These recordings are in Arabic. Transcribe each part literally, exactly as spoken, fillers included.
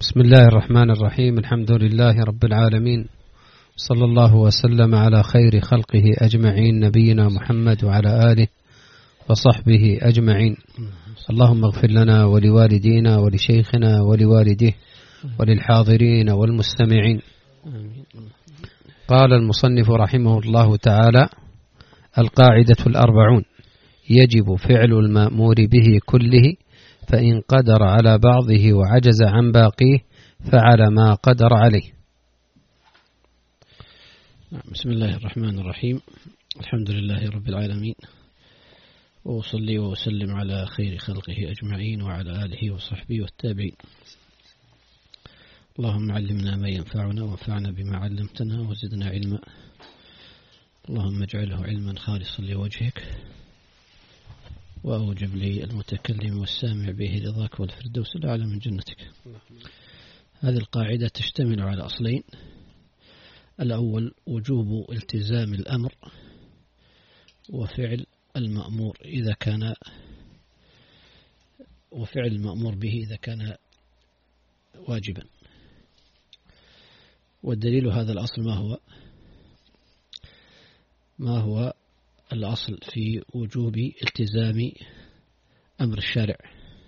بسم الله الرحمن الرحيم. الحمد لله رب العالمين، صلى الله وسلم على خير خلقه أجمعين، نبينا محمد وعلى آله وصحبه أجمعين. اللهم اغفر لنا ولوالدينا ولشيخنا ولوالديه وللحاضرين والمستمعين. قال المصنف رحمه الله تعالى: القاعدة الأربعون: يجب فعل المأمور به كله، فإن قدر على بعضه وعجز عن باقيه فعل ما قدر عليه. بسم الله الرحمن الرحيم. الحمد لله رب العالمين، وأصلي وأسلم على خير خلقه أجمعين وعلى آله وصحبه والتابعين. اللهم علمنا ما ينفعنا وانفعنا بما علمتنا وزدنا علما. اللهم اجعله علما خالصا لوجهك، وأوجب لي المتكلم والسامع به رضاك والفردوس الأعلى من جنتك. هذه القاعدة تشتمل على أصلين: الأول وجوب التزام الأمر وفعل المأمور إذا كان وفعل المأمور به إذا كان واجبا. والدليل هذا الأصل ما هو؟ ما هو الأصل في وجوب التزام أمر الشارع؟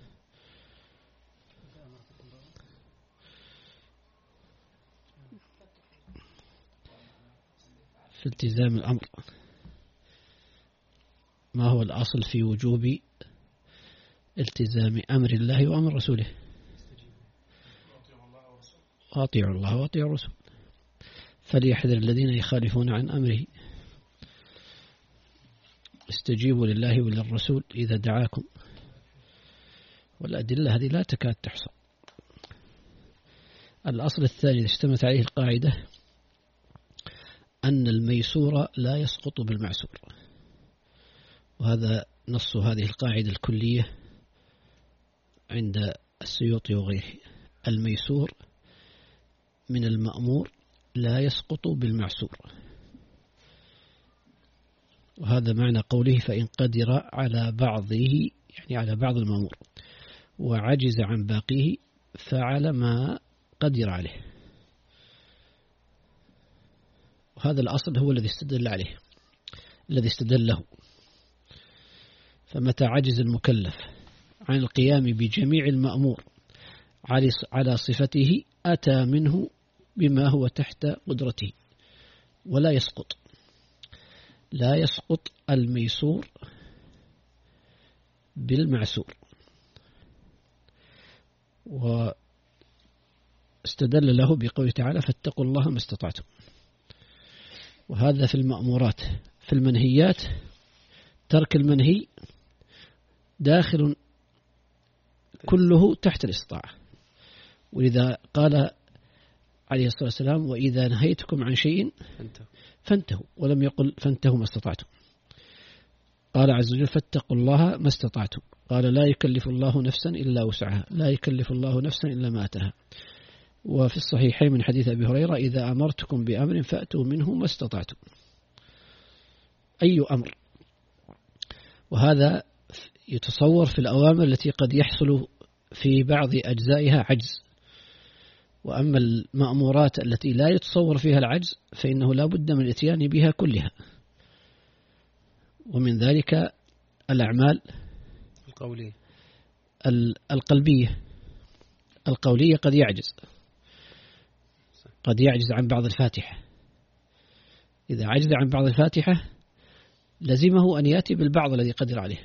في التزام الأمر ما هو الأصل في وجوب التزام أمر الله وأمر رسوله؟ أطيعوا الله وأطيعوا الرسول، فليحذر الذين يخالفون عن أمره، استجيبوا لله وللرسول إذا دعاكم. والأدلة هذه لا تكاد تحصى. الأصل الثاني اشتملت عليه القاعدة: أن الميسور لا يسقط بالمعسور. وهذا نص هذه القاعدة الكلية عند السيوطي وغيره: الميسور من المأمور لا يسقط بالمعسور. وهذا معنى قوله: فإن قدر على بعضه، يعني على بعض المأمور، وعجز عن باقيه فعل ما قدر عليه. وهذا الأصل هو الذي استدل عليه، الذي استدل له. فمتى عجز المكلف عن القيام بجميع المأمور على صفته أتى منه بما هو تحت قدرته، ولا يسقط لا يسقط الميسور بالمعسور. واستدل له بقوله تعالى: فاتقوا الله ما استطعتم. وهذا في المأمورات. في المنهيات ترك المنهي داخل كله تحت الاستطاعة. ولذا قال عليه الصلاة والسلام: وإذا نهيتكم عن شيء فانتهوا، ولم يقل فانتهوا ما استطعتم. قال عز وجل: فاتقوا الله ما استطعتم. قال: لا يكلف الله نفسا إلا وسعها، لا يكلف الله نفسا إلا ما أتاها. وفي الصحيحين من حديث أبي هريرة: إذا أمرتكم بأمر فأتوا منه ما استطعتم. أي أمر. وهذا يتصور في الأوامر التي قد يحصل في بعض أجزائها عجز. وأما المأمورات التي لا يتصور فيها العجز فإنه لا بد من الاتيان بها كلها. ومن ذلك الأعمال القولية القلبية. القولية قد يعجز قد يعجز عن بعض الفاتحة. إذا عجز عن بعض الفاتحة لزمه أن يأتي بالبعض الذي قدر عليه.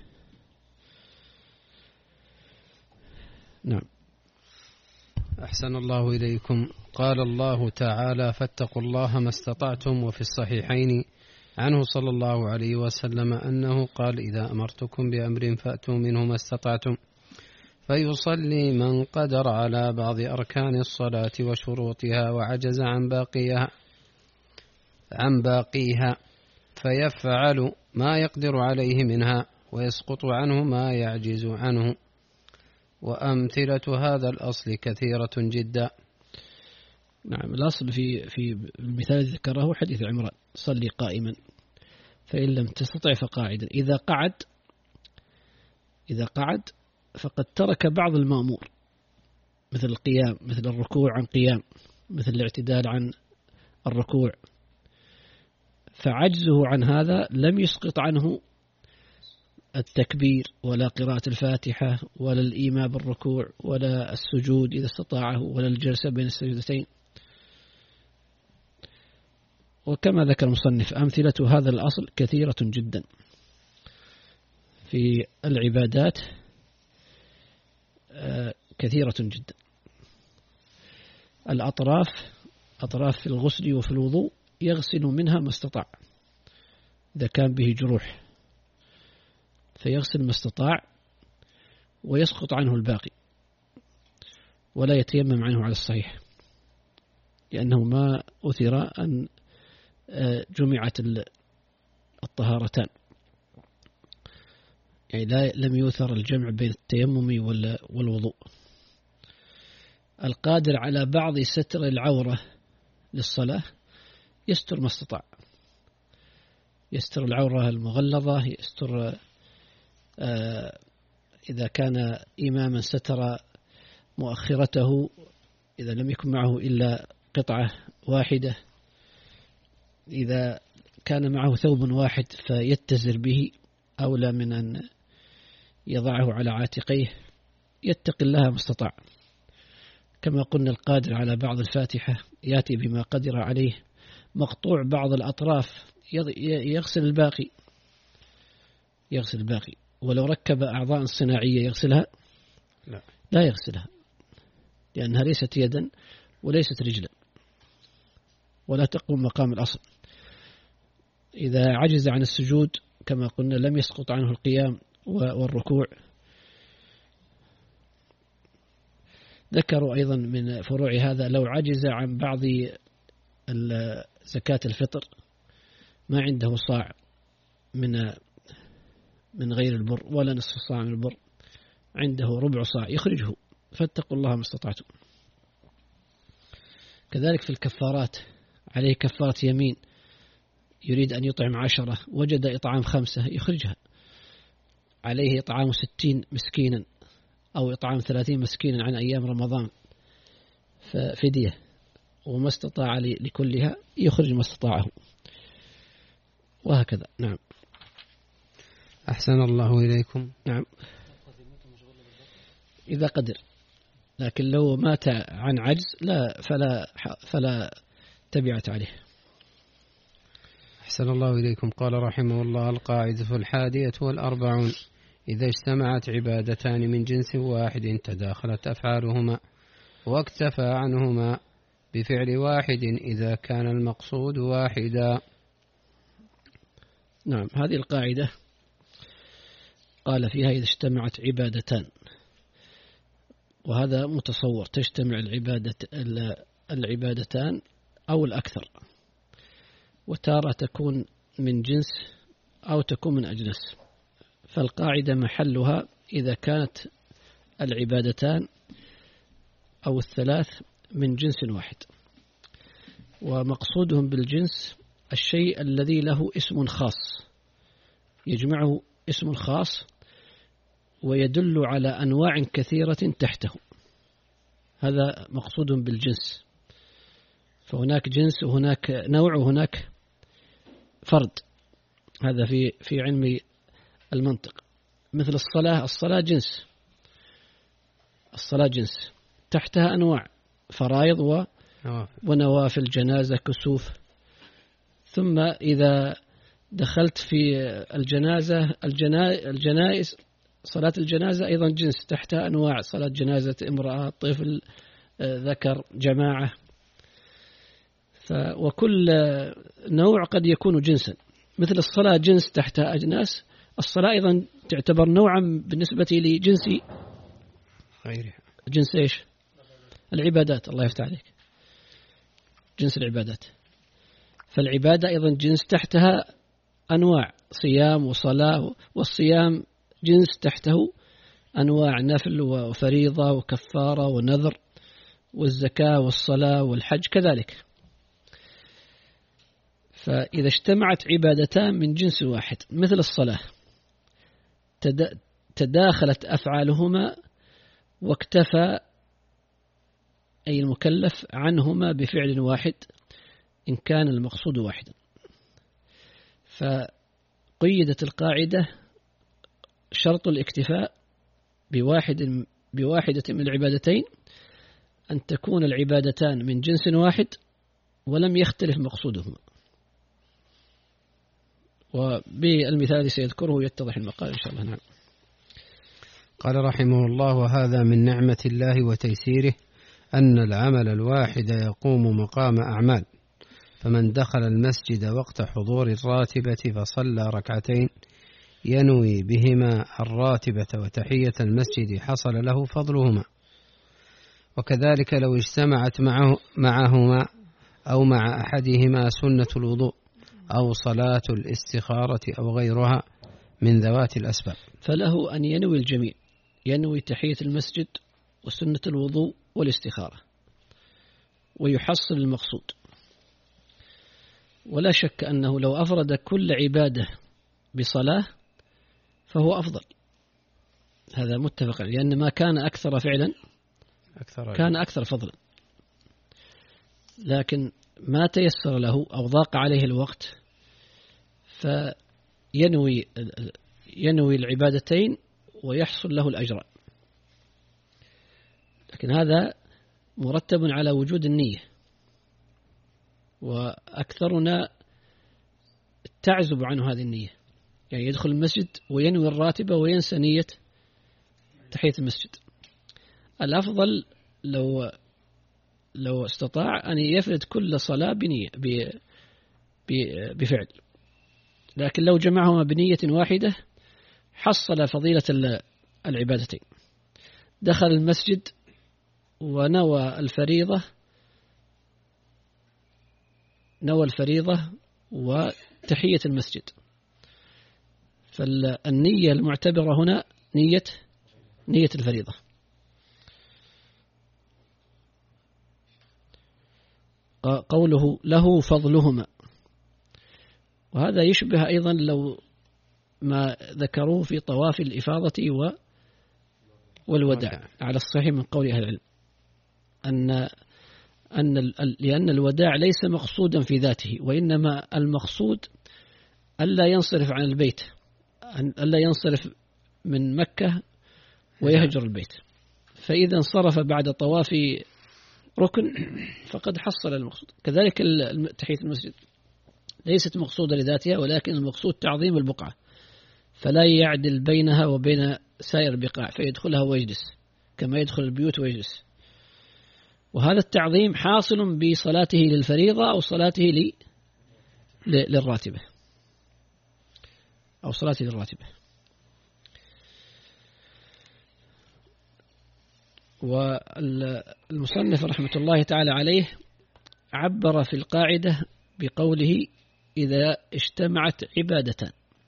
نعم. أحسن الله إليكم. قال الله تعالى: فاتقوا الله ما استطعتم. وفي الصحيحين عنه صلى الله عليه وسلم أنه قال: إذا أمرتكم بأمر فأتوا منه ما استطعتم. فيصلي من قدر على بعض أركان الصلاة وشروطها وعجز عن باقيها عن باقيها فيفعل ما يقدر عليه منها، ويسقط عنه ما يعجز عنه. وأمثلة هذا الأصل كثيرة جدا. نعم. الأصل في في المثال الذي ذكره حديث عمران: صلي قائما فإن لم تستطع فقاعدا. إذا قعد إذا قعد فقد ترك بعض المأمور مثل القيام، مثل الركوع عن قيام، مثل الاعتدال عن الركوع، فعجزه عن هذا لم يسقط عنه التكبير ولا قراءة الفاتحة ولا الإيماء بالركوع ولا السجود إذا استطاعه ولا الجلسة بين السجدتين. وكما ذكر المصنف أمثلة هذا الأصل كثيرة جدا في العبادات، كثيرة جدا. الأطراف، أطراف في الغسل وفي الوضوء يغسل منها ما استطاع إذا كان به جروح، فيغسل ما استطاع ويسقط عنه الباقي ولا يتيمم عنه على الصحيح، لأنه ما أثر أن جمعت الطهارتان، يعني لا لم يؤثر الجمع بين التيمم والوضوء. القادر على بعض ستر العورة للصلاة يستر ما استطاع، يستر العورة المغلظة، يستر إذا كان إماما ستر مؤخرته إذا لم يكن معه إلا قطعة واحدة، إذا كان معه ثوب واحد فيتزر به أولى من أن يضعه على عاتقيه، يتقي الله ما استطاع. كما قلنا القادر على بعض الفاتحة يأتي بما قدر عليه، مقطوع بعض الأطراف يغسل الباقي، يغسل الباقي. ولو ركب أعضاء صناعية يغسلها؟ لا, لا يغسلها، لأنها ليست يدا وليست رجلا ولا تقوم مقام الأصل. إذا عجز عن السجود كما قلنا لم يسقط عنه القيام والركوع. ذكروا أيضا من فروع هذا لو عجز عن بعض زكاة الفطر، ما عنده صاع من من غير البر ولا نصف صاع من البر، عنده ربع صاع يخرجه، فاتقوا الله ما استطعتم. كذلك في الكفارات، عليه كفارة يمين يريد أن يطعم عشرة وجد إطعام خمسة يخرجها، عليه إطعام ستين مسكينا أو إطعام ثلاثين مسكينا عن أيام رمضان ففدية، وما استطاع لكلها يخرج ما استطاعه، وهكذا. نعم. أحسن الله إليكم. نعم، إذا قدر، لكن لو مات عن عجز لا فلا فلا تبعت عليه. أحسن الله إليكم. قال رحمه الله: القاعدة الحادية والأربعون: إذا اجتمعت عبادتان من جنس واحد تداخلت أفعالهما واكتفى عنهما بفعل واحد إذا كان المقصود واحدا. نعم، هذه القاعدة قال فيها إذا اجتمعت عبادتان، وهذا متصور تجتمع العبادة العبادتان أو الأكثر، وتارة تكون من جنس أو تكون من أجناس. فالقاعدة محلها إذا كانت العبادتان أو الثلاث من جنس واحد، ومقصودهم بالجنس الشيء الذي له اسم خاص يجمعه اسم خاص ويدل على أنواع كثيرة تحته، هذا مقصود بالجنس. فهناك جنس وهناك نوع وهناك فرد، هذا في في علم المنطق. مثل الصلاة، الصلاة جنس، الصلاة جنس تحتها أنواع، فرائض و ونوافل، جنازة، كسوف. ثم إذا دخلت في الجنازة، الجنائز، صلاة الجنازة أيضا جنس تحتها أنواع، صلاة جنازة امرأة، طفل، ذكر، جماعة. وكل نوع قد يكون جنسا. مثل الصلاة جنس تحتها أجناس، الصلاة أيضا تعتبر نوعا بالنسبة لجنس غيرها. جنس إيش؟ العبادات. الله يفتح عليك، جنس العبادات. فالعبادة أيضا جنس تحتها أنواع، صيام وصلاة، والصيام جنس تحته أنواع، نفل وفريضة وكفارة ونذر، والزكاة والصلاة والحج كذلك. فإذا اجتمعت عبادتان من جنس واحد مثل الصلاة تداخلت أفعالهما واكتفى أي المكلف عنهما بفعل واحد إن كان المقصود واحدا. فقيدت القاعدة شرط الاكتفاء بواحد بواحدة من العبادتين أن تكون العبادتان من جنس واحد ولم يختلف مقصودهما. وبالمثال الذي سيذكره يتضح المقال إن شاء الله. نعم. قال رحمه الله: وهذا من نعمة الله وتيسيره أن العمل الواحد يقوم مقام أعمال، فمن دخل المسجد وقت حضور الراتبة فصلى ركعتين ينوي بهما الراتبة وتحية المسجد حصل له فضلهما. وكذلك لو اجتمعت معه معهما أو مع أحدهما سنة الوضوء أو صلاة الاستخارة أو غيرها من ذوات الأسباب، فله أن ينوي الجميع، ينوي تحية المسجد وسنة الوضوء والاستخارة ويحصل المقصود. ولا شك أنه لو أفرد كل عبادة بصلاة فهو أفضل، هذا متفق عليه، لأن ما كان أكثر فعلا أكثر كان أكثر فضلا. لكن ما تيسر له أو ضاق عليه الوقت فينوي ينوي العبادتين ويحصل له الأجر. لكن هذا مرتب على وجود النية، وأكثرنا تعزب عنه هذه النية، يعني يدخل المسجد وينوي الراتبة وينسى نية تحية المسجد. الأفضل لو لو استطاع أن يفرد كل صلاة بنية بفعل، لكن لو جمعهما بنية واحدة حصل فضيلة العبادتين. دخل المسجد ونوى الفريضة نوى الفريضة وتحية المسجد، فالنية المعتبرة هنا نية نية الفريضة. قوله له فضلهما، وهذا يشبه أيضا لو ما ذكروه في طواف الإفاضة والوداع على الصحيح من قول أهل العلم، أن أن لأن الوداع ليس مقصودا في ذاته، وإنما المقصود ألا ينصرف عن البيت، ألا ينصرف من مكة ويهجر البيت، فإذا انصرف بعد طواف ركن فقد حصل المقصود. كذلك تحية المسجد ليست مقصودة لذاتها، ولكن المقصود تعظيم البقعة، فلا يعدل بينها وبين سائر البقاع فيدخلها ويجلس كما يدخل البيوت ويجلس. وهذا التعظيم حاصل بصلاته للفريضة أو صلاته للراتبة أو صلاته للراتبة. والمصنف رحمة الله تعالى عليه عبر في القاعدة بقوله إذا اجتمعت عبادتان،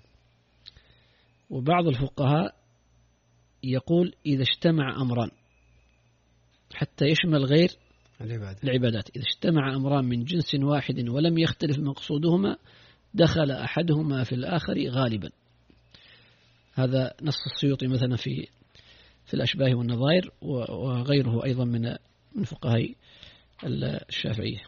وبعض الفقهاء يقول إذا اجتمع أمران حتى يشمل غير العبادات. إذا اجتمع أمران من جنس واحد ولم يختلف مقصودهما دخل أحدهما في الآخر غالبا. هذا نص السيوطي مثلا في في الأشباه والنظائر، وغيره أيضا من من فقهاء الشافعية.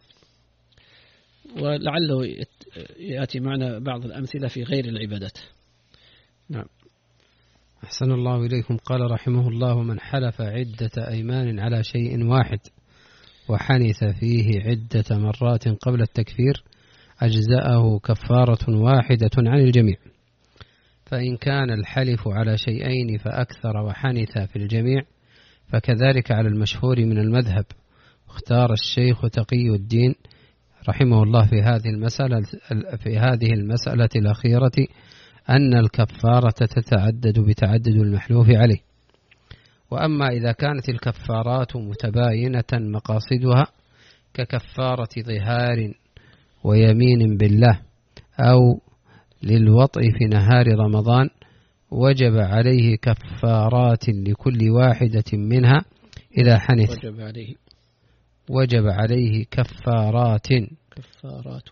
ولعله يأتي معنا بعض الأمثلة في غير العبادات. نعم. أحسن الله إليكم. قال رحمه الله: من حلف عدة أيمان على شيء واحد وحنث فيه عدة مرات قبل التكفير أجزأه كفارة واحدة عن الجميع. فإن كان الحلف على شيئين فأكثر وحنث في الجميع فكذلك على المشهور من المذهب. اختار الشيخ تقي الدين رحمه الله في هذه المسألة في هذه المسألة الأخيرة أن الكفارة تتعدد بتعدد المحلوف عليه. وأما إذا كانت الكفارات متباينة مقاصدها ككفارة ظهار ويمين بالله أو للوطء في نهار رمضان وجب عليه كفارات لكل واحدة منها إذا حنث. وجب عليه وجب عليه كفارات كفارات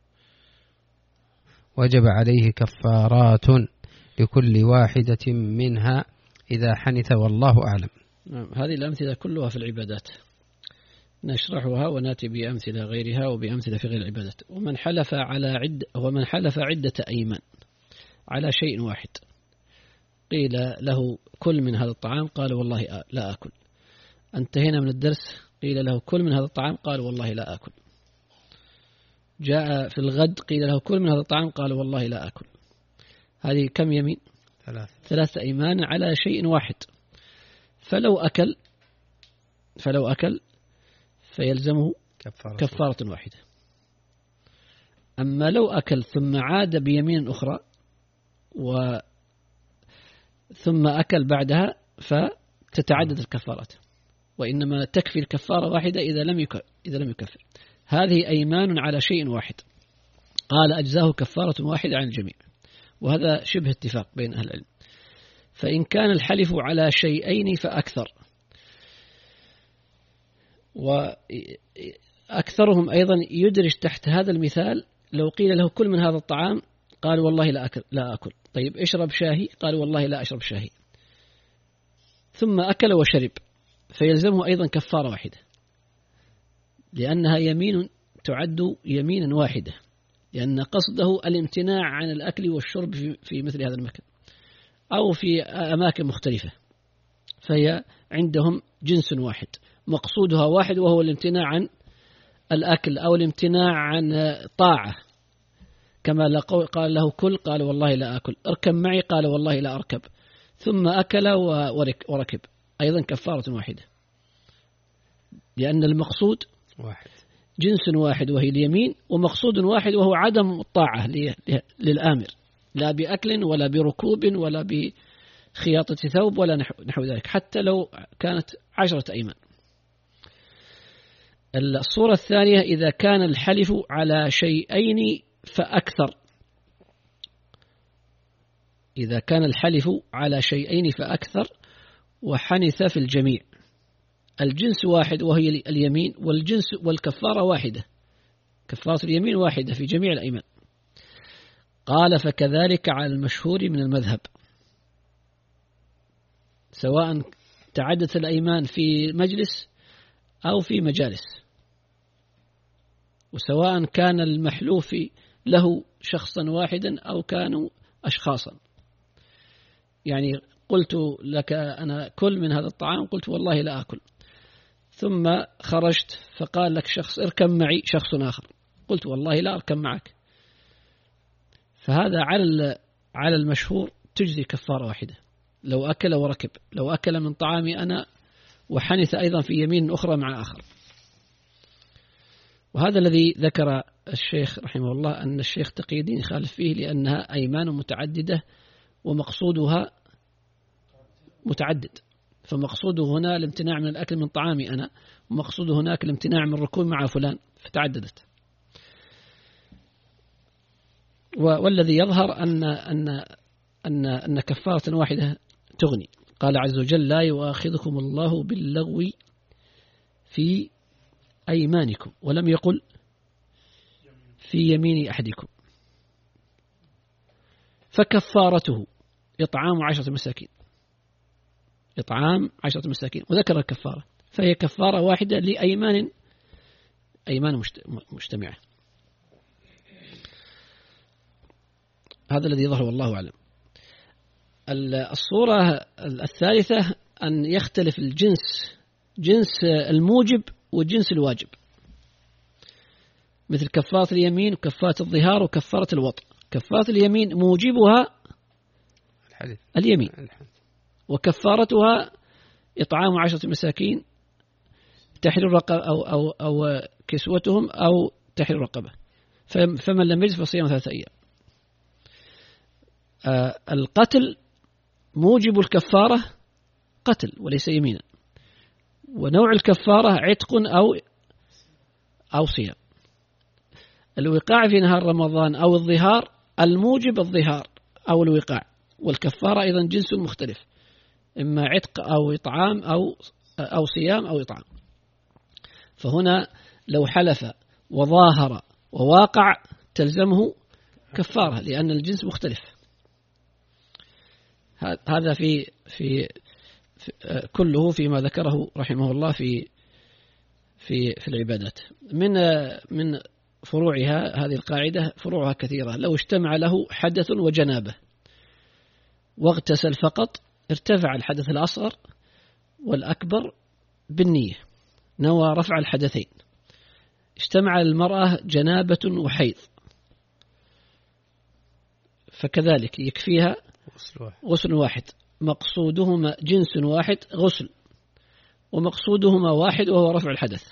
وجب عليه كفارات لكل واحدة منها إذا حنث، والله أعلم. نعم. هذه الأمثلة كلها في العبادات، نشرحها وناتي بأمثلة غيرها وبأمثلة في غير العبادة. ومن حلف على عدة ومن حلف عدة أيمان على شيء واحد، قيل له كل من هذا الطعام قال والله لا أكل. انتهينا من الدرس، قيل له كل من هذا الطعام قال والله لا أكل. جاء في الغد قيل له كل من هذا الطعام قال والله لا أكل. هذه كم يمين؟ ثلاث ثلاثة أيمان على شيء واحد. فلو أكل فلو أكل فيلزمه كفارة, كفارة واحدة. أما لو أكل ثم عاد بيمين أخرى و ثم أكل بعدها فتتعدد الكفارات، وإنما تكفي الكفارة واحدة إذا لم إذا لم يكفر. هذه أيمان على شيء واحد، قال أجزاه كفارة واحدة عن الجميع، وهذا شبه اتفاق بين أهل العلم. فإن كان الحلف على شيئين فأكثر، وأكثرهم أيضا يدرج تحت هذا المثال لو قيل له كل من هذا الطعام قال والله لا أكل لا أكل. طيب اشرب شاهي قال والله لا أشرب شاهي، ثم أكل وشرب، فيلزمه أيضا كفارة واحدة، لأنها يمين تعد يمينا واحدة، لأن قصده الامتناع عن الأكل والشرب في مثل هذا المكان أو في أماكن مختلفة، فهي عندهم جنس واحد مقصودها واحد، وهو الامتناع عن الأكل أو الامتناع عن طاعة. كما قال له كل قال والله لا أكل، اركب معي قال والله لا أركب، ثم أكل وركب، أيضا كفارة واحدة، لأن المقصود واحد جنس واحد وهي اليمين، ومقصود واحد وهو عدم الطاعة للآمر، لا بأكل ولا بركوب ولا بخياطة ثوب ولا نحو ذلك، حتى لو كانت عشرة أيمان. الصورة الثانية إذا كان الحلف على شيئين فأكثر، إذا كان الحلف على شيئين فأكثر وحنث في الجميع، الجنس واحد وهي اليمين، والجنس والكفارة واحدة، كفارة اليمين واحدة في جميع الأيمان. قال فكذلك على المشهور من المذهب، سواء تعدت الأيمان في مجلس أو في مجالس، وسواء كان المحلوف له شخصا واحدا أو كانوا أشخاصا. يعني قلت لك أنا كل من هذا الطعام، قلت والله لا أكل، ثم خرجت فقال لك شخص اركب معي شخص آخر، قلت والله لا أركب معك، فهذا على على المشهور تجزي كفارة واحدة لو أكل وركب، لو أكل من طعامي أنا وحنث أيضا في يمين أخرى مع آخر. وهذا الذي ذكر الشيخ رحمه الله أن الشيخ تقي الدين يخالف فيه، لأنها أيمان متعددة ومقصودها متعدد، فمقصوده هنا الامتناع من الأكل من طعامي أنا، ومقصوده هناك الامتناع من الركوب مع فلان، فتعددت. والذي يظهر أن أن أن أن كفارة واحدة تغني. قال عز وجل لا يؤاخذكم الله باللغو في أيمانكم، ولم يقل في يمين أحدكم، فكفارته إطعام عشرة مساكين، إطعام عشرة مساكين، وذكر الكفارة، فهي كفارة واحدة لأيمان أيمان مجتمعة. هذا الذي يظهر والله أعلم. الصورة الثالثة أن يختلف الجنس، جنس الموجب وجنس الواجب، مثل كفارة اليمين وكفارة الظهار وكفارة الوطء. كفارة اليمين موجبها اليمين، وكفارتها إطعام عشرة مساكين، تحرير رقبة أو أو أو كسوتهم أو تحرير رقبة، فمن لم يجد فصيام ثلاثة أيام. آه القتل موجب الكفارة قتل وليس يمينا، ونوع الكفارة عتق أو أو صيام. الوقاع في نهار رمضان أو الظهار الموجب الظهار أو الوقاع، والكفارة أيضا جنس مختلف، إما عتق أو إطعام أو أو صيام أو إطعام. فهنا لو حلف وظاهر وواقع تلزمه كفارة، لأن الجنس مختلف. هذا في في كله فيما ذكره رحمه الله في في في العبادات. من من فروعها هذه القاعدة، فروعها كثيرة. لو اجتمع له حدث وجنابة واغتسل فقط ارتفع الحدث الأصغر والأكبر بالنية، نوى رفع الحدثين. اجتمع المرأة جنابة وحيض فكذلك يكفيها غسل واحد، مقصودهما جنس واحد غسل، ومقصودهما واحد وهو رفع الحدث،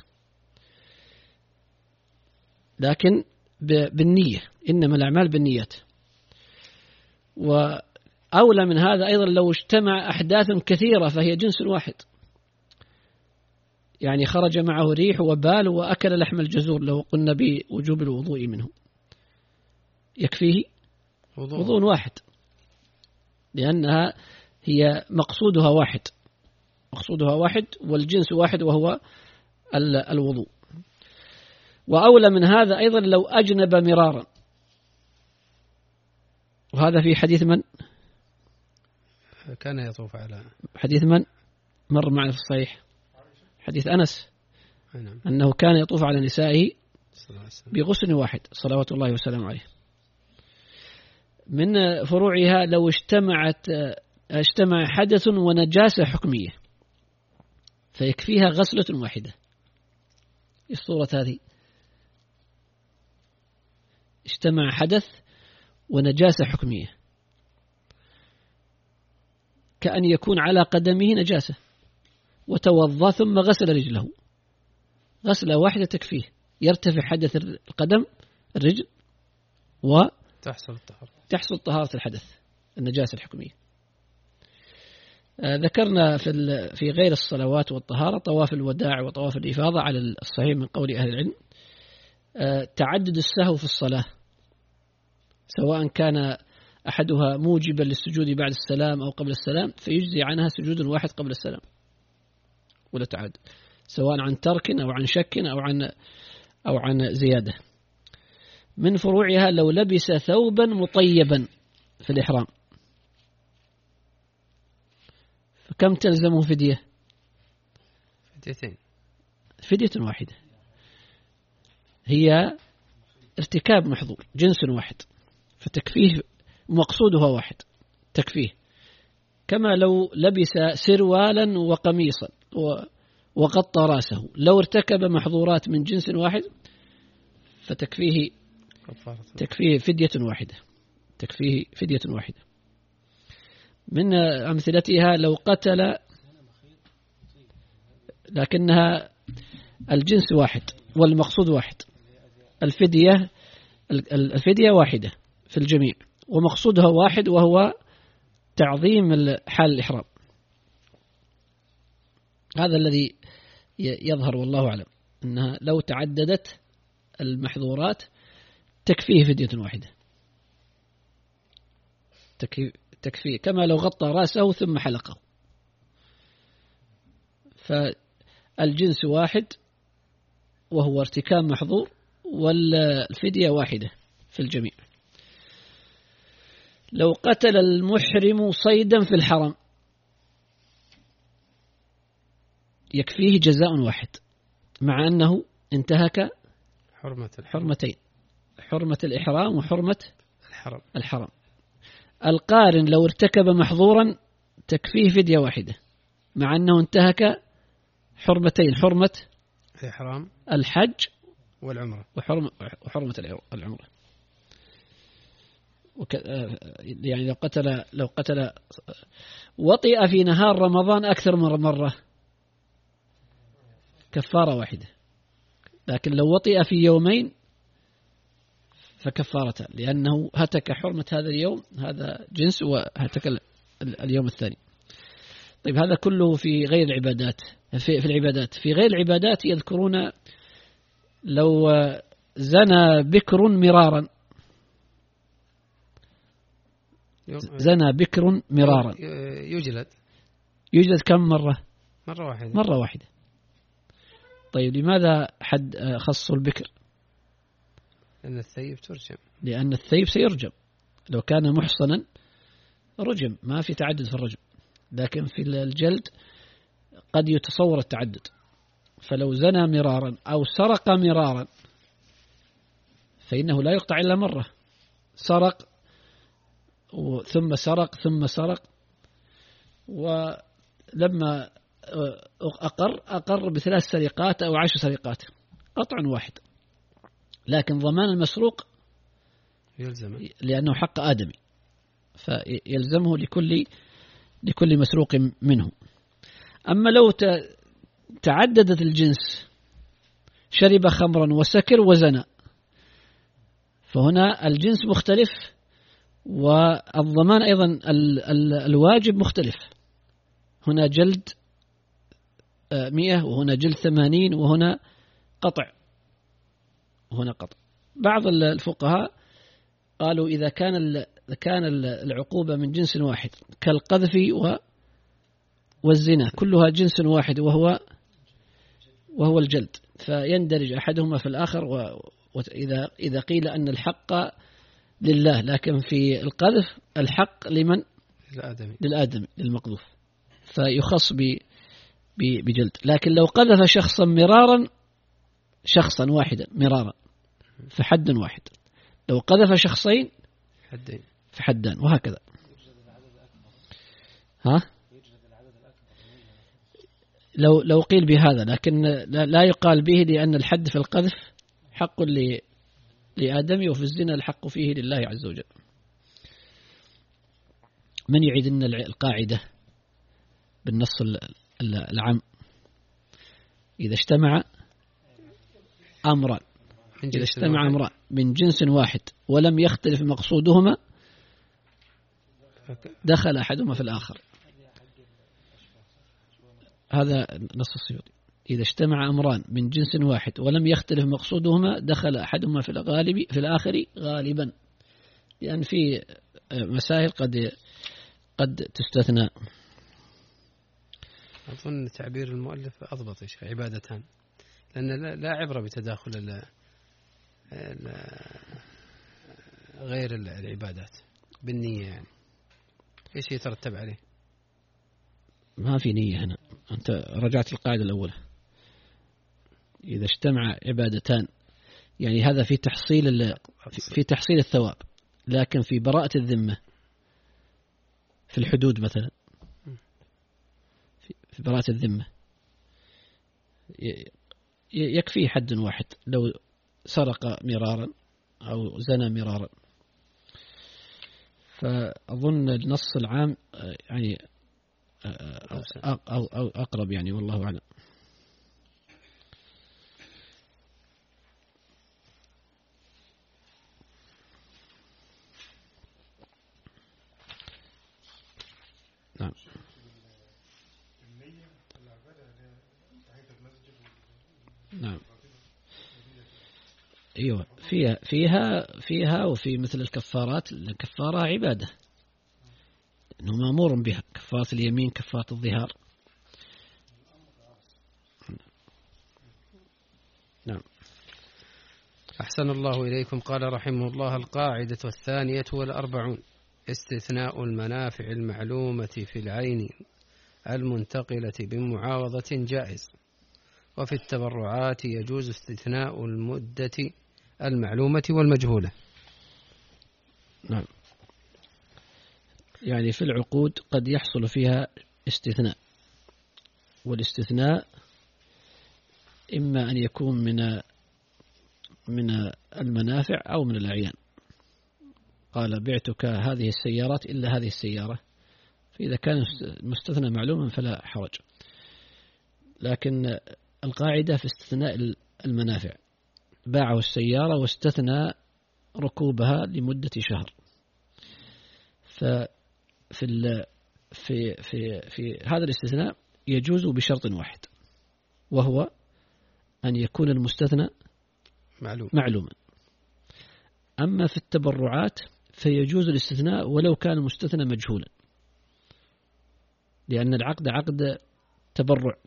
لكن بالنية، إنما الأعمال بالنيات. وأولى من هذا أيضا لو اجتمع أحداث كثيرة فهي جنس واحد، يعني خرج معه ريح وبال وأكل لحم الجزور لو قلنا بوجوب الوضوء منه، يكفيه وضوء, وضوء واحد، لأنها هي مقصودها واحد، مقصودها واحد والجنس واحد وهو الوضوء. وأولى من هذا أيضا لو أجنب مرارا، وهذا في حديث من؟ كان يطوف على حديث من؟ مر معنا في الصحيح، حديث أنس أنه كان يطوف على نسائه بغسل واحد صلوات الله وسلامه عليه. من فروعها لو اجتمعت اجتمع حدث ونجاسة حكمية فيكفيها غسلة واحدة. الصورة هذه اجتمع حدث ونجاسة حكمية، كأن يكون على قدمه نجاسة وتوضأ ثم غسل رجله، غسلة واحدة تكفيه، يرتفع حدث القدم الرجل وتحصل الطهارة تحصل طهارة الحدث النجاسة الحكمية. آه ذكرنا في في غير الصلوات والطهارة طواف الوداع وطواف الإفاضة على الصحيح من قول أهل العلم. آه تعدد السهو في الصلاة سواء كان أحدها موجبا للسجود بعد السلام أو قبل السلام فيجزي عنها سجود واحد قبل السلام ولا تعد، سواء عن ترك أو عن شك أو عن أو عن زيادة. من فروعها لو لبس ثوبا مطيبا في الإحرام فكم تلزمه فدية؟ فديتين، فدية واحدة، هي ارتكاب محظور جنس واحد فتكفيه، مقصودها واحد تكفيه، كما لو لبس سروالا وقميصا وغطى راسه لو ارتكب محظورات من جنس واحد فتكفيه تكفيه فدية واحدة تكفيه فدية واحدة. من أمثلتها لو قتل لكنها الجنس واحد والمقصود واحد، الفدية الفدية واحدة في الجميع ومقصودها واحد وهو تعظيم حال الإحرام. هذا الذي يظهر والله أعلم أنها لو تعددت المحظورات تكفيه فدية واحدة تكفيه، كما لو غطى رأسه ثم حلقه، فالجنس واحد وهو ارتكاب محظور والفدية واحدة في الجميع. لو قتل المحرم صيدا في الحرم يكفيه جزاء واحد مع أنه انتهك حرمتين، حرمة الإحرام وحرمة الحرم. الحرم. القارن لو ارتكب محظورا تكفيه فدية واحدة مع أنه انتهك حرمتين، حرمة الإحرام الحج والعمرة وحرمة, وحرمة العمرة. وك... يعني لو قتل لو قتل وطئ في نهار رمضان أكثر من مرة كفارة واحدة، لكن لو وطئ في يومين فكفارتان لأنه هتك حرمة هذا اليوم، هذا جنس، وهتك اليوم الثاني. طيب هذا كله في غير العبادات. في, في العبادات في غير العبادات يذكرون لو زنى بكر مرارا، زنى بكر مرارا يجلد يجلد كم مرة؟ مرة واحدة مرة واحدة. طيب لماذا حد خص البكر؟ لأن الثيب ترجم، لأن الثيب سيرجم، لو كان محصنا رجم، ما في تعدد في الرجم، لكن في الجلد قد يتصور التعدد، فلو زنى مرارا أو سرق مرارا فإنه لا يقطع إلا مرة. سرق ثم سرق ثم سرق، ولما أقر أقر بثلاث سرقات أو عشر سرقات، قطع واحد. لكن ضمان المسروق يلزم لأنه حق آدمي، فيلزمه لكل لكل مسروق منه. أما لو تعددت الجنس، شرب خمرا وسكر وزنى، فهنا الجنس مختلف والضمان أيضا ال ال الواجب مختلف. هنا جلد مئة وهنا جلد ثمانين وهنا قطع وهنا قطع. بعض الفقهاء قالوا إذا كان كان العقوبة من جنس واحد كالقذف والزنا كلها جنس واحد وهو وهو الجلد، فيندرج أحدهما في الآخر. وإذا إذا قيل أن الحق لله لكن في القذف الحق لمن؟ للآدمي للآدمي للمقذوف، فيخص بجلد. لكن لو قذف شخصا مرارا شخصا واحدا مرارا فحد واحد، لو قذف شخصين حدين فحدان، وهكذا. ها لو لو قيل بهذا، لكن لا يقال به لأن الحد في القذف حق لآدم، وفي الزنا الحق فيه لله عز وجل. من يعيد أن القاعدة بالنص العام إذا اجتمع أمران إذا اجتمع أمران من جنس واحد ولم يختلف مقصودهما دخل أحدهما في الآخر. هذا نص السيوطي. إذا اجتمع أمران من جنس واحد ولم يختلف مقصودهما دخل أحدهما في الغالب في الآخر غالبا، لأن في مسائل قد قد تستثنى. أظن تعبير المؤلف أضبط إيش عبادتان، لأن لا عبرة بتداخل ال غير العبادات بالنية، يعني إيش يترتب عليه؟ ما في نية هنا. أنت رجعت القاعدة الأولى، إذا اجتمع عبادتان، يعني هذا في تحصيل في تحصيل الثواب، لكن في براءة الذمة في الحدود مثلا، في براءة الذمة يكفي حد واحد لو سرق مرارا أو زنى مرارا. فأظن النص العام يعني أو أو أقرب يعني، والله أعلم. نعم. نعم. أيوة فيها فيها فيها وفي مثل الكفارات، الكفارة عبادة إنه مأمور بها، كفارة اليمين كفارة الظهار. نعم. أحسن الله إليكم. قال رحمه الله: القاعدة الثانية والأربعون: استثناء المنافع المعلومة في العين المنتقلة بمعاوضة جائز، وفي التبرعات يجوز استثناء المدة المعلومة والمجهولة. نعم. يعني في العقود قد يحصل فيها استثناء، والاستثناء إما أن يكون من من المنافع أو من الأعيان. قال: بعتك هذه السيارات إلا هذه السيارة، فإذا كان المستثنى معلوما فلا حرج. لكن القاعدة في استثناء المنافع، باعه السيارة واستثنى ركوبها لمدة شهر، ففي في في في هذا الاستثناء يجوز بشرط واحد، وهو أن يكون المستثنى معلوم. معلوما. أما في التبرعات فيجوز الاستثناء ولو كان المستثنى مجهولا، لأن العقد عقد تبرع.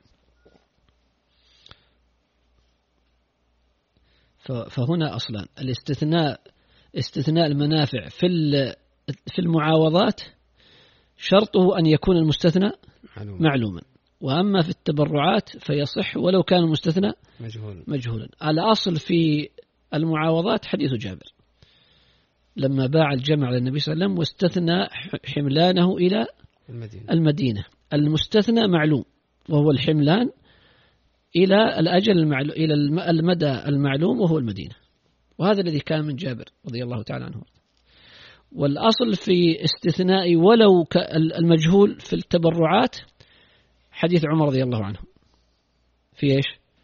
فهنا أصلا الاستثناء استثناء المنافع في في المعاوضات شرطه أن يكون المستثنى معلوما. وأما في التبرعات فيصح ولو كان المستثنى مجهول. مجهولا. الأصل في المعاوضات حديث جابر لما باع الجمع للنبي صلى الله عليه وسلم واستثنى حملانه إلى المدينة. المدينة. المستثنى معلوم وهو الحملان إلى الأجل المعلوم إلى المدى المعلوم وهو المدينة، وهذا الذي كان من جابر رضي الله تعالى عنه. والأصل في استثناء ولو المجهول في التبرعات حديث عمر رضي الله عنه في إيش؟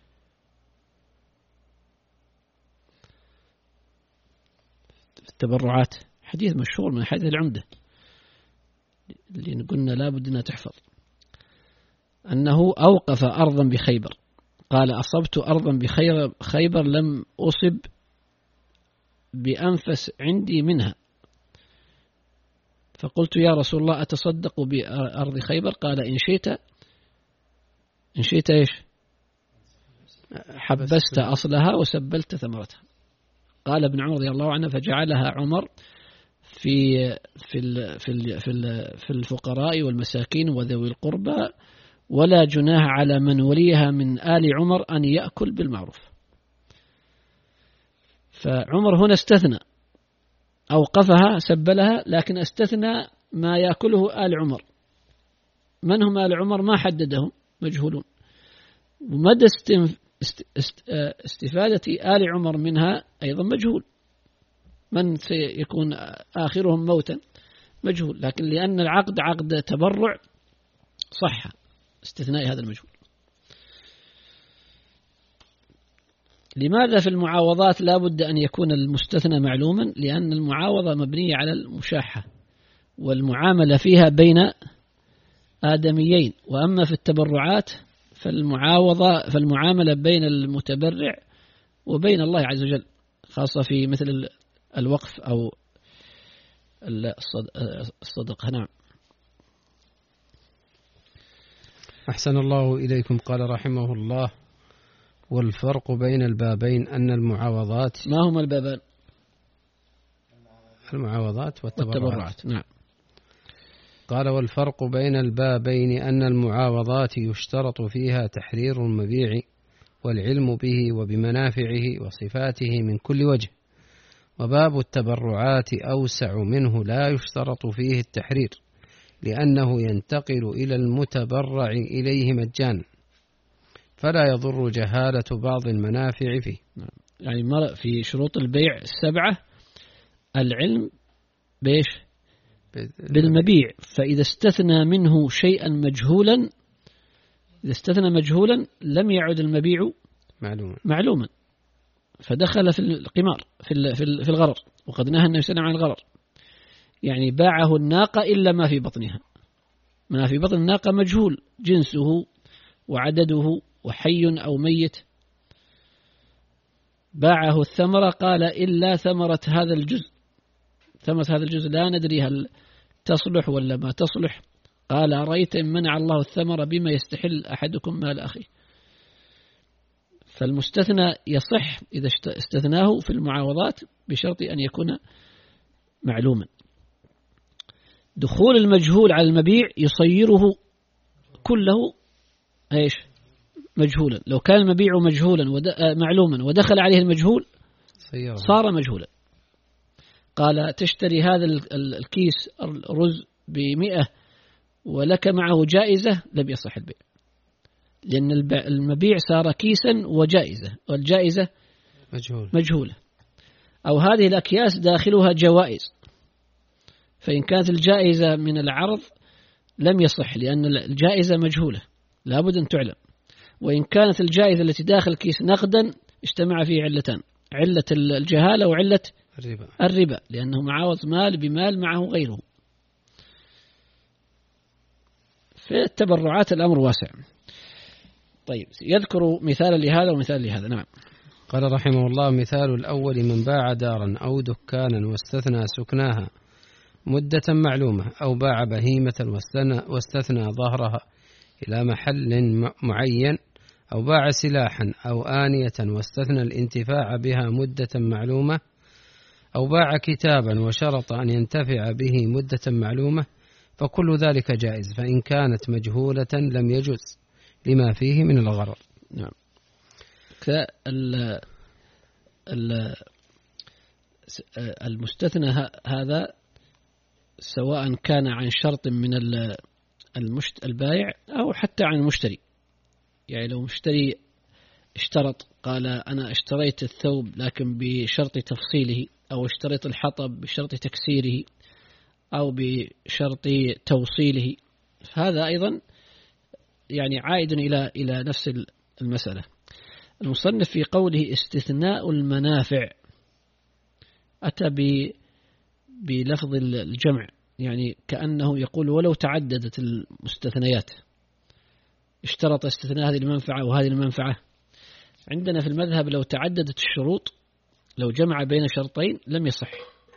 في التبرعات حديث مشهور من حديث العمدة اللي قلنا لا بد أنها تحفظ، أنه أوقف أرضا بخيبر قال أصبت أرضا بخيبر لم أصب بأنفس عندي منها، فقلت يا رسول الله أتصدق بأرض خيبر؟ قال إن شئت إن شئت إيش؟ حبست أصلها وسبلت ثمرتها. قال ابن عمر رضي الله عنه فجعلها عمر في في في في الفقراء والمساكين وذوي القربى، ولا جناح على من وليها من آل عمر أن يأكل بالمعروف. فعمر هنا استثنى أوقفها سبلها، لكن استثنى ما يأكله آل عمر. من هم آل عمر؟ ما حددهم، مجهولون. ومدى استفادة آل عمر منها أيضا مجهول، من سيكون آخرهم موتا مجهول، لكن لأن العقد عقد تبرع صح استثناء هذا المجهول. لماذا في المعاوضات لا بد أن يكون المستثنى معلوما؟ لأن المعاوضة مبنية على المشاحة والمعاملة فيها بين آدميين، وأما في التبرعات فالمعاوضة فالمعاملة بين المتبرع وبين الله عز وجل، خاصة في مثل الوقف أو الصدقة. نعم. أحسن الله إليكم. قال رحمه الله والفرق بين البابين أن المعاوضات. ما هما البابان؟ المعاوضات والتبرعات, والتبرعات. نعم. قال والفرق بين البابين أن المعاوضات يشترط فيها تحرير المبيع والعلم به وبمنافعه وصفاته من كل وجه، وباب التبرعات أوسع منه لا يشترط فيه التحرير لأنه ينتقل إلى المتبرع إليه مجانا، فلا يضر جهالة بعض المنافع فيه. يعني في شروط البيع السبعة العلم بيش بالمبيع، فإذا استثنى منه شيئا مجهولا إذا استثنى مجهولا لم يعد المبيع معلوما معلوما فدخل في القمار في في الغرر، وقد نهى النبي صلى الله عليه وسلم عن الغرر. يعني باعه الناقة إلا ما في بطنها، ما في بطن الناقة مجهول جنسه وعدده وحي أو ميت. باعه الثمرة قال إلا ثمرة هذا الجزء، ثمرة هذا الجزء لا ندري هل تصلح ولا ما تصلح. قال أرأيت إن منع الله الثمرة بما يستحل أحدكم مال أخيه. فالمستثنى يصح إذا استثناه في المعاوضات بشرط أن يكون معلوما. دخول المجهول على المبيع يصيره كله ايش؟ مجهولا. لو كان المبيع مجهولا ود... معلوما ودخل عليه المجهول صار مجهولا. قال تشتري هذا الكيس رز بمئة ولك معه جائزة، لم يصح البيع، لأن المبيع صار كيسا وجائزة، والجائزة مجهول. مجهولة. أو هذه الأكياس داخلها جوائز، فإن كانت الجائزة من العرض لم يصح لأن الجائزة مجهولة لا بد أن تعلم. وإن كانت الجائزة التي داخل الكيس نقدا اجتمع فيه علتان، علة الجهالة وعلة الربا, الربا لأنه معاوض مال بمال معه غيره. في التبرعات الأمر واسع. طيب يذكر مثالا لهذا ومثال لهذا. نعم. قال رحمه الله مثال الأول من باع دارا أو دكانا واستثنى سكناها مدة معلومة، أو باع بهيمة واستثنى ظهرها إلى محل معين، أو باع سلاحا أو آنية واستثنى الانتفاع بها مدة معلومة، أو باع كتابا وشرط أن ينتفع به مدة معلومة، فكل ذلك جائز، فإن كانت مجهولة لم يجوز، لما فيه من الغرر. نعم. كال المستثنى هذا سواء كان عن شرط من المشت البائع أو حتى عن المشتري. يعني لو مشتري اشترط قال أنا اشتريت الثوب لكن بشرط تفصيله، أو اشتريت الحطب بشرط تكسيره، أو بشرط توصيله، هذا أيضا يعني عائد إلى إلى نفس المسألة. المصنف في قوله استثناء المنافع أتى بلفظ الجمع، يعني كأنه يقول ولو تعددت المستثنيات، اشترط استثناء هذه المنفعة وهذه المنفعة. عندنا في المذهب لو تعددت الشروط، لو جمع بين شرطين لم يصح،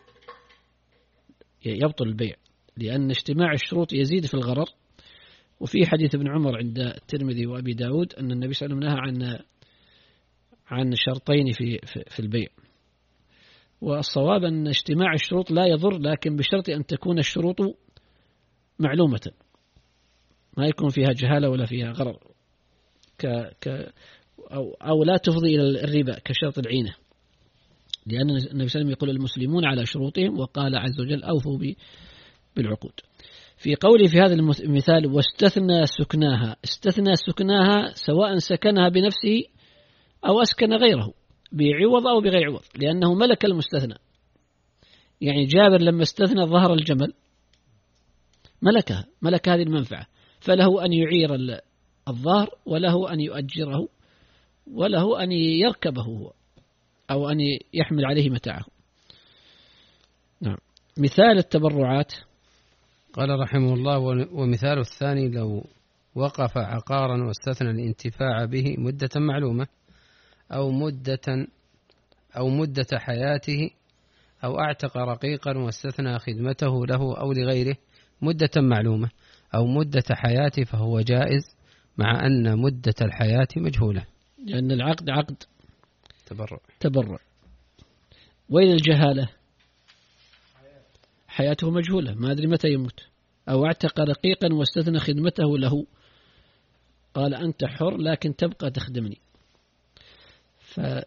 يبطل البيع، لأن اجتماع الشروط يزيد في الغرر. وفي حديث ابن عمر عند الترمذي وأبي داود أن النبي صلى الله عليه وسلم نهى عن عن شرطين في في البيع. والصواب أن اجتماع الشروط لا يضر، لكن بشرط أن تكون الشروط معلومة، ما يكون فيها جهالة ولا فيها غرر، ك ك أو أو لا تفضي إلى الربا كشرط العينة، لأن النبي صلى الله عليه وسلم يقول المسلمون على شروطهم، وقال عز وجل أوفوا بالعقود. في قوله في هذا المثال واستثنى سكناها، استثنى سكناها سواء سكنها بنفسه أو أسكن غيره بعوض أو بغير عوض، لأنه ملك المستثنى. يعني جابر لما استثنى ظهر الجمل ملكها، ملك هذه المنفعة، فله أن يعير الظهر، وله أن يؤجره، وله أن يركبه هو، أو أن يحمل عليه متاعه. نعم. مثال التبرعات قال رحمه الله ومثال الثاني لو وقف عقارا واستثنى الانتفاع به مدة معلومة أو مدة أو مدة حياته، أو أعتق رقيقا واستثنى خدمته له أو لغيره مدة معلومة أو مدة حياته، فهو جائز مع أن مدة الحياة مجهولة، لأن العقد عقد تبرع تبرع. وين الجهالة؟ حياته مجهولة، ما أدري متى يموت. أو اعتق رقيقا واستثنى خدمته له، قال أنت حر لكن تبقى تخدمني، فله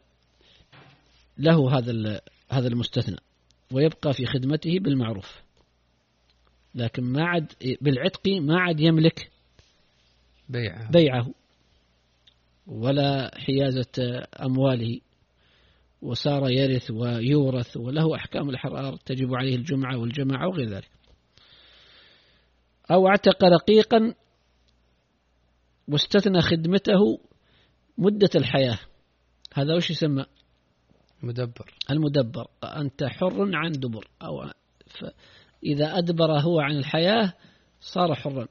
هذا هذا المستثنى ويبقى في خدمته بالمعروف، لكن ما عاد بالعتق ما عاد يملك بيعه, بيعه ولا حيازة أمواله، وصار يرث ويورث وله أحكام الحرار تجب عليه الجمعة والجماعة وغير ذلك. أو اعتق رقيقا واستثنى خدمته مدة الحياة، هذا وش يسمى؟ مدبر. المدبر أنت حر عن دبر، أو إذا أدبر هو عن الحياة صار حرا.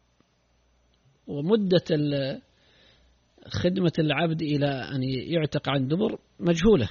ومدة خدمة العبد إلى أن يعتق عن دبر مجهولة.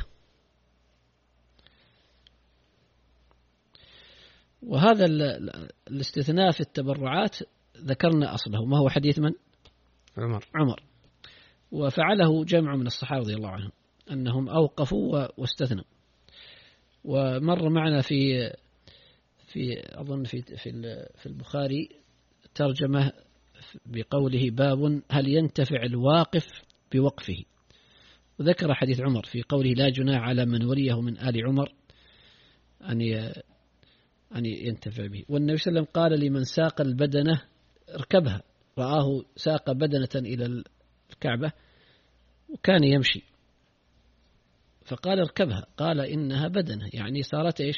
وهذا الاستثناء في التبرعات ذكرنا أصله، ما هو حديث من؟ عمر عمر وفعله جمع من الصحابة رضي الله عنهم، أنهم أوقفوا واستثنوا. ومر معنا في في أظن في في في البخاري ترجمة بقوله باب هل ينتفع الواقف بوقفه، وذكر حديث عمر في قوله لا جناح على من وليه من آل عمر أن أن ينتفع به. والنبي صلى الله عليه وسلم قال لمن ساق البدنة اركبها، رآه ساق بدنة إلى الكعبة وكان يمشي فقال اركبها، قال إنها بدنة، يعني صارت إيش؟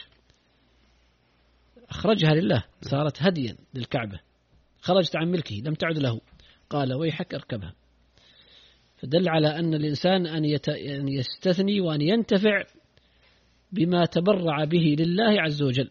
أخرجها لله، صارت هديا للكعبة، خرجت عن ملكه لم تعد له، قال ويحك اركبها. فدل على أن الإنسان أن يستثني وأن ينتفع بما تبرع به لله عز وجل.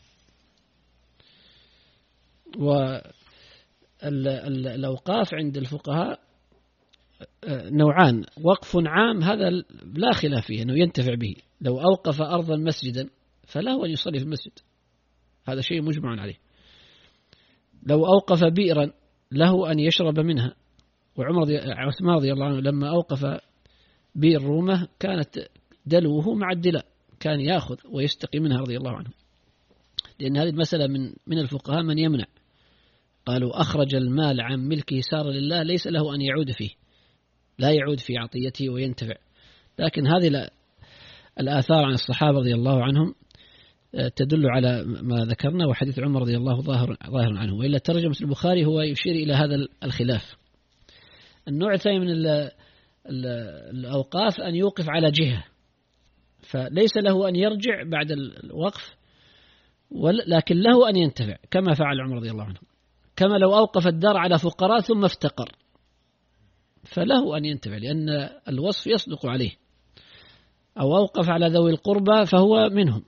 والأوقاف عند الفقهاء نوعان، وقف عام هذا لا خلاف فيه أنه ينتفع به، لو أوقف أرضا مسجدا فله أن يصلي في المسجد، هذا شيء مجمع عليه. لو أوقف بئرا له أن يشرب منها، وعمر عثمان رضي الله عنه لما أوقف بئر رومة كانت دلوه مع الدلاء، كان يأخذ ويستقي منها رضي الله عنه، لأن هذه المسألة من من الفقهاء من يمنع قالوا أخرج المال عن ملكه سار لله ليس له أن يعود فيه، لا يعود في عطيته وينتفع. لكن هذه الآثار عن الصحابة رضي الله عنهم تدل على ما ذكرنا، وحديث عمر رضي الله ظاهر ظاهر عنه، وإلا ترجمة البخاري هو يشير إلى هذا الخلاف. النوع الثاني من الأوقاف أن يوقف على جهة، فليس له أن يرجع بعد الوقف، لكن له أن ينتفع كما فعل عمر رضي الله عنه، كما لو أوقف الدار على فقراء ثم افتقر فله أن ينتفع لأن الوصف يصدق عليه، أو أوقف على ذوي القربى فهو منهم.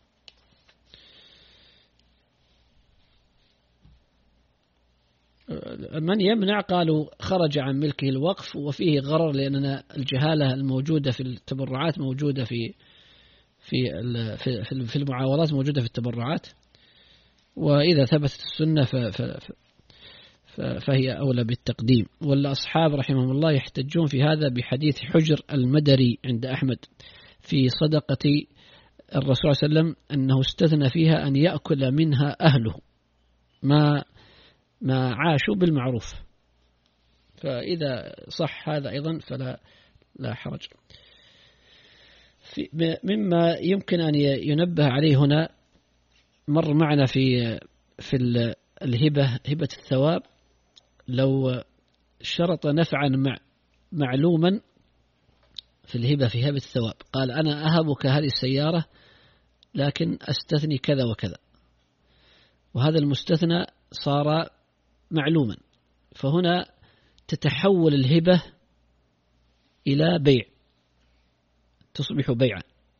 من يمنع قالوا خرج عن ملكه الوقف وفيه غرر، لأننا الجهالة الموجودة في التبرعات موجودة في في في في المعاوضات موجودة في التبرعات، وإذا ثبتت السنة فهي أولى بالتقديم. والأصحاب رحمهم الله يحتجون في هذا بحديث حجر المدري عند أحمد في صدقة الرسول صلى الله عليه وسلم أنه استثنى فيها أن يأكل منها أهله ما ما عاشوا بالمعروف، فإذا صح هذا أيضا فلا لا حرج. مما يمكن أن ينبه عليه هنا، مر معنا في في الهبة هبة الثواب، لو شرط نفعا مع معلوما في الهبة في هبة الثواب، قال أنا أهبك هذه السيارة لكن أستثني كذا وكذا، وهذا المستثنى صار معلوما، فهنا تتحول الهبة إلى بيع، تصبح بيعا.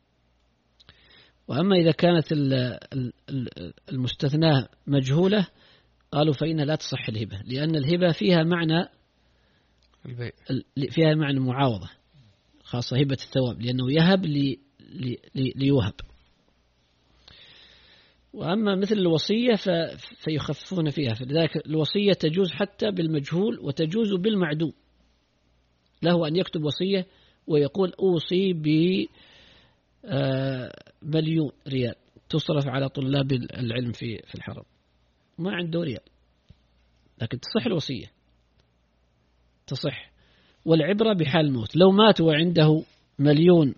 وأما إذا كانت المستثنى مجهولة قالوا فإن لا تصح الهبة، لأن الهبة فيها معنى البيع، فيها معنى معاوضة، خاصة هبة الثواب لأنه يهب لي لي ليوهب. وأما مثل الوصية فيخففون فيها، فلذلك الوصية تجوز حتى بالمجهول وتجوز بالمعدوم، له أن يكتب وصية ويقول أوصي بمليون ريال تصرف على طلاب العلم في في الحرم، ما عنده ريال، لكن تصح الوصية تصح. والعبرة بحال الموت، لو مات وعنده مليون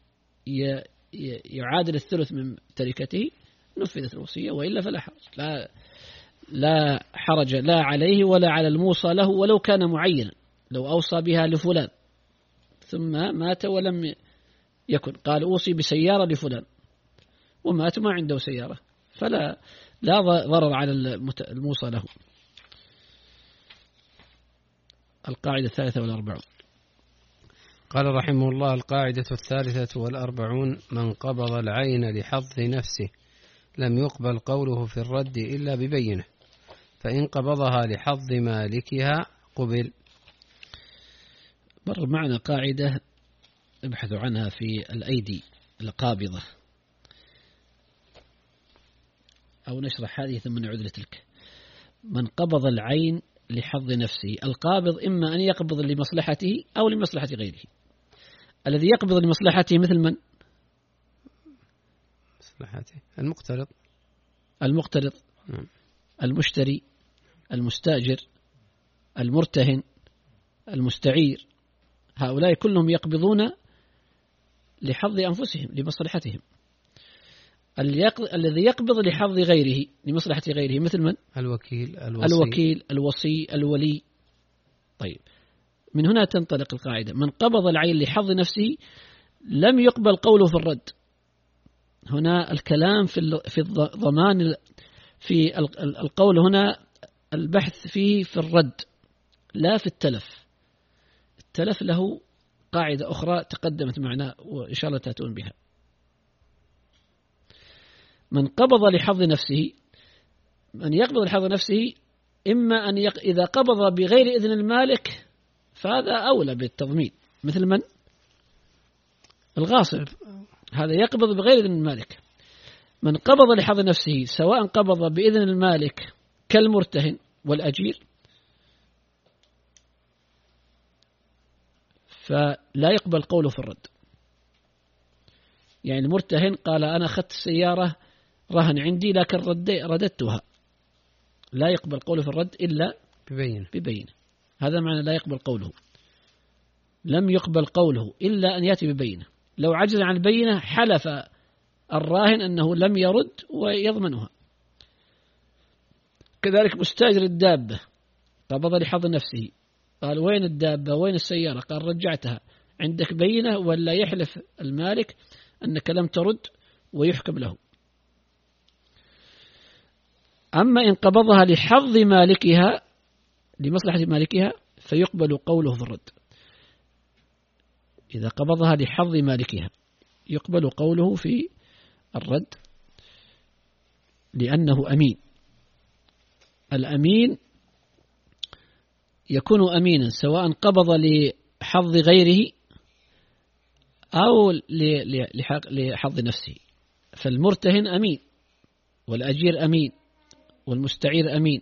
يعادل الثلث من تركته نفذت الوصية، وإلا فلا حرج، لا لا حرج لا عليه ولا على الموصى له ولو كان معينا، لو أوصى بها لفلان ثم مات ولم يكن، قال أوصي بسيارة لفلان ومات ما عنده سيارة، فلا لا ضرر على الموصى له. القاعدة الثالثة والأربعون، قال رحمه الله: القاعدة الثالثة والأربعون: من قبض العين لحظ نفسه لم يقبل قوله في الرد إلا ببينه، فإن قبضها لحظ مالكها قبل. مر معنا قاعدة ابحثوا عنها في الأيدي القابضة، أو نشرح هذه ثم نعود لتلك. من قبض العين لحظ نفسه، القابض إما أن يقبض لمصلحته أو لمصلحة غيره. الذي يقبض لمصلحته مثل من؟ مصلحته المقترض المقترض المشتري المستأجر المرتهن المستعير، هؤلاء كلهم يقبضون لحظ أنفسهم لمصلحتهم. الذي يقبض لحظ غيره لمصلحة غيره مثل من؟ الوكيل الوصي. الوكيل الوصي الولي. طيب، من هنا تنطلق القاعدة: من قبض العين لحظ نفسه لم يقبل قوله في الرد. هنا الكلام في في الضمان، في القول هنا البحث فيه في الرد لا في التلف. التلف له قاعدة أخرى تقدمت معنا وإن شاء الله تأتون بها. من قبض لحظ نفسه، من يقبض لحظ نفسه إما أن يق... إذا قبض بغير إذن المالك فهذا أولى بالتضمين، مثل من؟ الغاصب، هذا يقبض بغير إذن المالك. من قبض لحظ نفسه سواء قبض بإذن المالك كالمرتهن والأجير فلا يقبل قوله في الرد. يعني المرتهن قال أنا أخذت السيارة رهن عندي لكن رددتها، لا يقبل قوله في الرد إلا ببينة ببينة. هذا معنى لا يقبل قوله، لم يقبل قوله إلا أن يأتي ببينة. لو عجز عن البينة حلف الراهن أنه لم يرد ويضمنها. كذلك مستاجر الدابة قبض لحظ نفسه، قال وين الدابة وين السيارة؟ قال رجعتها، عندك بينة ولا يحلف المالك أنك لم ترد ويحكم له. أما إن قبضها لحظ مالكها لمصلحة مالكها فيقبل قوله في الرد. إذا قبضها لحظ مالكها يقبل قوله في الرد لأنه أمين. الأمين يكون أمينا سواء قبض لحظ غيره أو لحظ نفسه. فالمرتهن أمين، والأجير أمين، والمستعير أمين.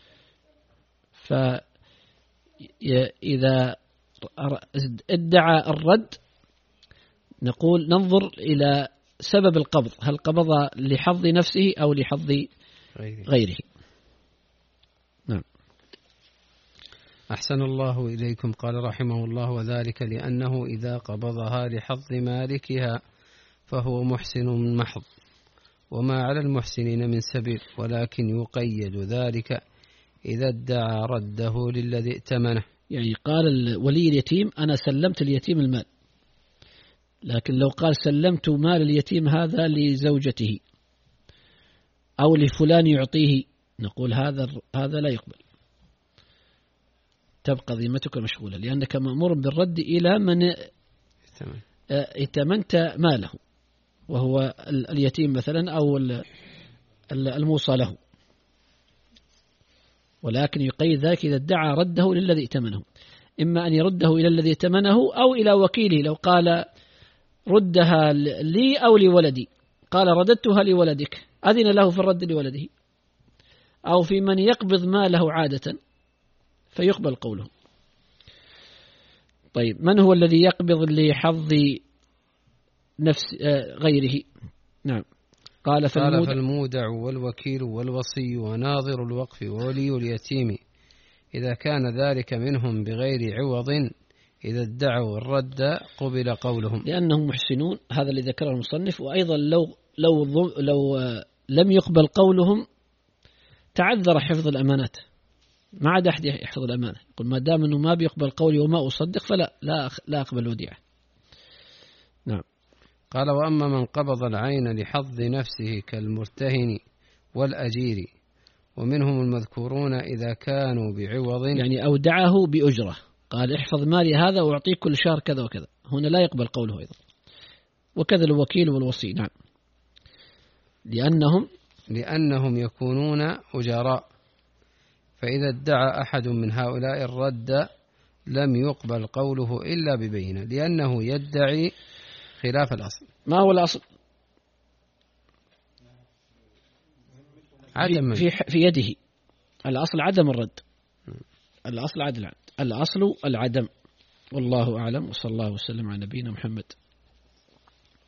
فإذا ادعى الرد نقول ننظر إلى سبب القبض، هل قبض لحظ نفسه أو لحظ غيره. نعم. أحسن الله إليكم. قال رحمه الله: وذلك لأنه إذا قبضها لحظ مالكها فهو محسن محض، وما على المحسنين من سبيل، ولكن يقيد ذلك إذا ادعى رده للذي ائتمنه. يعني قال ولي اليتيم أنا سلمت اليتيم المال، لكن لو قال سلمت مال اليتيم هذا لزوجته أو لفلان يعطيه نقول هذا هذا لا يقبل، تبقى ذمتك مشغولة، لأنك مأمور بالرد إلى من ائتمنت ماله، وهو اليتيم مثلا أو الموصى له. ولكن يقيد ذلك إذا ادعى رده للذي ائتمنه، إما أن يرده إلى الذي ائتمنه أو إلى وكيله. لو قال ردها لي أو لولدي، قال رددتها لولدك، أذن له في الرد لولده، أو في من يقبض ماله عادة فيقبل قوله. طيب من هو الذي يقبض لحظ نفس غيره؟ نعم. قال فالمودع, قال فالمودع والوكيل والوصي وناظر الوقف وولي اليتيم إذا كان ذلك منهم بغير عوض إذا ادعوا الرد قبل قولهم، لأنهم محسنون. هذا اللي ذكره المصنف. وأيضا لو لو لو لم يقبل قولهم تعذر حفظ الأمانات، ما عاد أحد يحفظ الأمانة، يقول ما دام أنه ما بيقبل قولي وما أصدق فلا لا لا أقبل وديعة. نعم. قال: وأما من قبض العين لحظ نفسه كالمرتهن والأجير ومنهم المذكورون إذا كانوا بعوض، يعني أودعه بأجرة، قال احفظ مالي هذا وأعطيك كل شهر كذا وكذا، هنا لا يقبل قوله أيضا. وكذا الوكيل والوصي. نعم. لأنهم لأنهم يكونون أجراء، فإذا ادعى أحد من هؤلاء الرد لم يقبل قوله إلا ببينة، لأنه يدعي خلاف الأصل. ما هو الأصل؟ عدم في, في يده. الأصل عدم الرد، الأصل عدل الأصل العدم. والله أعلم، وصلى الله وسلم على نبينا محمد.